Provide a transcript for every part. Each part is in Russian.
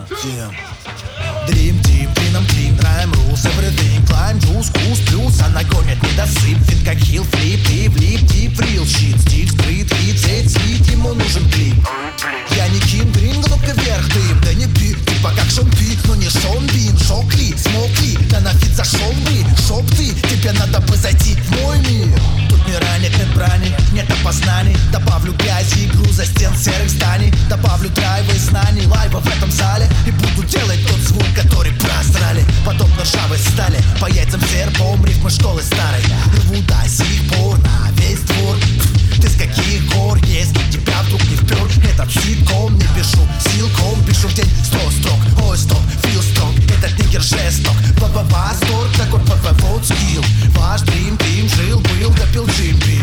Dream Team, клином клин, траем rules, everything, climb, juice, кус, плюс, она гонит недосып, фит как хил, флип, и влип, дип, real shit, стиль, скрыт, хит, сеть, свит, ему нужен клип. Я не Ким Грин, кнопка вверх, дым, да не пи, типа как Шон Пи, но не Шон Бин, шок ли, смог ли, да на фит зашел бы, шоп ты, тебе надо бы зайти в мой мир. Тут не ранит, нет брани, нет опознаний, добавлю грязи и груза стен серых зданий, добавлю драйва и знаний, лайва в этом зале, и буду делать тот звук, который просрали, подобно ржавой стали, по яйцам серпом рифмы школы старой, рву до сих пор на весь двор. Ты с каких гор, если тебя вдруг не впер этот ситком, не пишу силком, пишу в день 100 строк. Ой, стоп, feel strong, этот нигер жесток. Восторг, такой вот скилл. Ваш Dream Team жил-был, допил джин пил.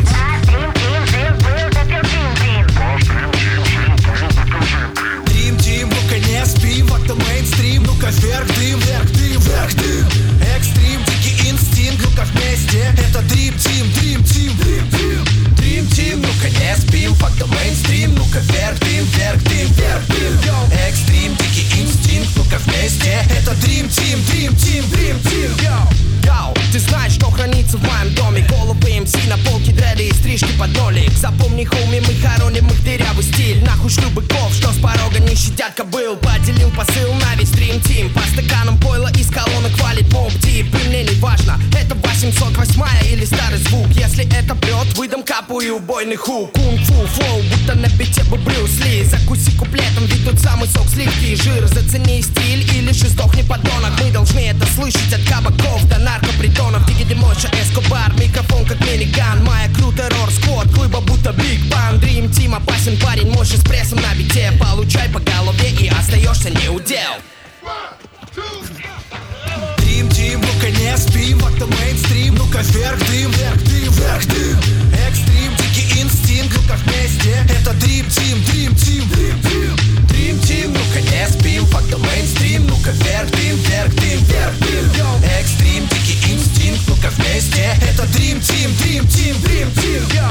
Dream Team, ну-ка не спи, вот the mainstream, ну-ка вверх дым, вверх дым, вверх дым. Экстрим, дикий инстинкт, ну-ка вместе, это Dream Team, Dream Team, Dream Team. Dream Team, ну-ка не спим, fuck the mainstream, ну-ка вверх дым, вверх дым, вверх дым. Экстрим, дикий инстинкт, ну-ка вместе, это Dream Team, Dream Team, Dream Team. Йоу, ты знаешь, что хранится в моем доме? Голубые МС на полке, дреды и стрижки под нолик. Запомни, хоуми, мы хороним их дырявый стиль. Нахуй шлю быков, что с порога не щадят кобыл. Поделил посыл на весь Dream Team. По стаканам пойла из колонок валит Mobb Deep. И мне не важно, это 808 или старый звук. Если это прет, выдам капу и убойный хук. Кунг-фу, флоу, будто на бите бы Брюс Ли. Закуси куплетом, ведь тут самый сок сливки и жир. Зацени стиль или же сдохни подонок. Мы должны это слышать от кабаков до наркопритонов. Дигидемойша, Эскобар, микрофон как миниган. Моя кру, террор, сквот, глыба будто Биг Бан. Dream Team, опасен парень, мощь с прессом на бите. Получай по голове и остаешься не удел. Dream Team, ну-ка не спи, вот the mainstream, ну-ка вверх дым, вверх дым, вверх дым. Экстрим, дикий инстинкт, ну-ка вместе, это Dream Team, Dream Team, Dream Team. Dream Team, ну-ка не спим, fuck the mainstream, ну-ка вверх дым, вверх дым, вверх дым. Экстрим, дикий инстинкт, ну-ка вместе, это Dream Team, Dream Team, Dream Team.